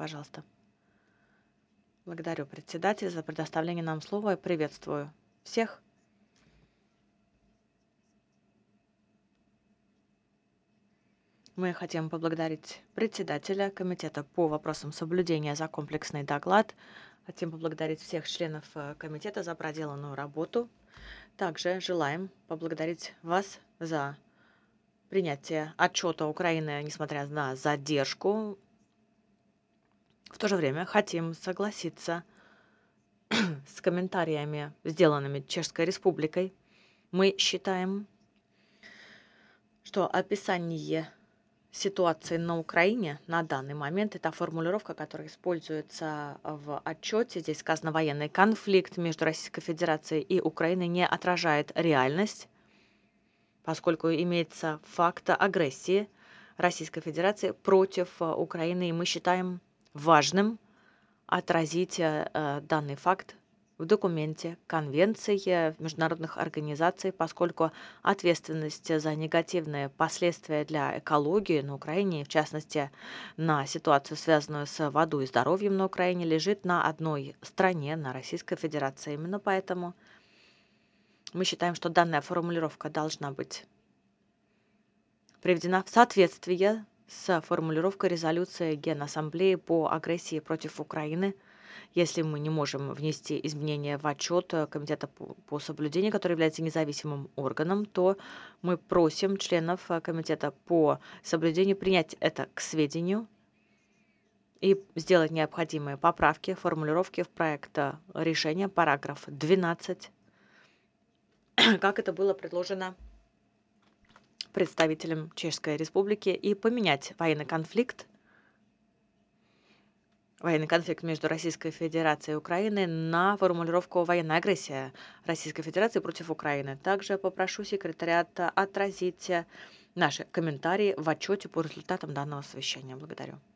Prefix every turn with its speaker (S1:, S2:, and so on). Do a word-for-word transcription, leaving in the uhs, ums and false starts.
S1: пожалуйста. Благодарю, председатель, за предоставление нам слова и приветствую всех. Мы хотим поблагодарить председателя Комитета по вопросам соблюдения за комплексный доклад. Хотим поблагодарить всех членов э, комитета за проделанную работу. Также желаем поблагодарить вас за принятие отчета Украины, несмотря на задержку. В то же время хотим согласиться с комментариями, сделанными Чешской Республикой. Мы считаем, что описание ситуации на Украине на данный момент — это формулировка, которая используется в отчете. Здесь сказано «военный конфликт между Российской Федерацией и Украиной не отражает реальность», поскольку имеется факт агрессии Российской Федерации против э, Украины, и мы считаем важным отразить э, данный факт в документе конвенции международных организаций, поскольку ответственность за негативные последствия для экологии на Украине, в частности, на ситуацию, связанную с водой и здоровьем на Украине, лежит на одной стране, на Российской Федерации. Именно поэтому мы считаем, что данная формулировка должна быть приведена в соответствие с формулировкой резолюции Генассамблеи по агрессии против Украины. Если мы не можем внести изменения в отчет Комитета по, по соблюдению, который является независимым органом, то мы просим членов Комитета по соблюдению принять это к сведению и сделать необходимые поправки, формулировки в проект решения, параграф двенадцать, как это было предложено представителем Чешской Республики, и поменять военный конфликт военный конфликт между Российской Федерацией и Украиной на формулировку «военная агрессия Российской Федерации против Украины». Также попрошу секретариата отразить наши комментарии в отчете по результатам данного совещания. Благодарю.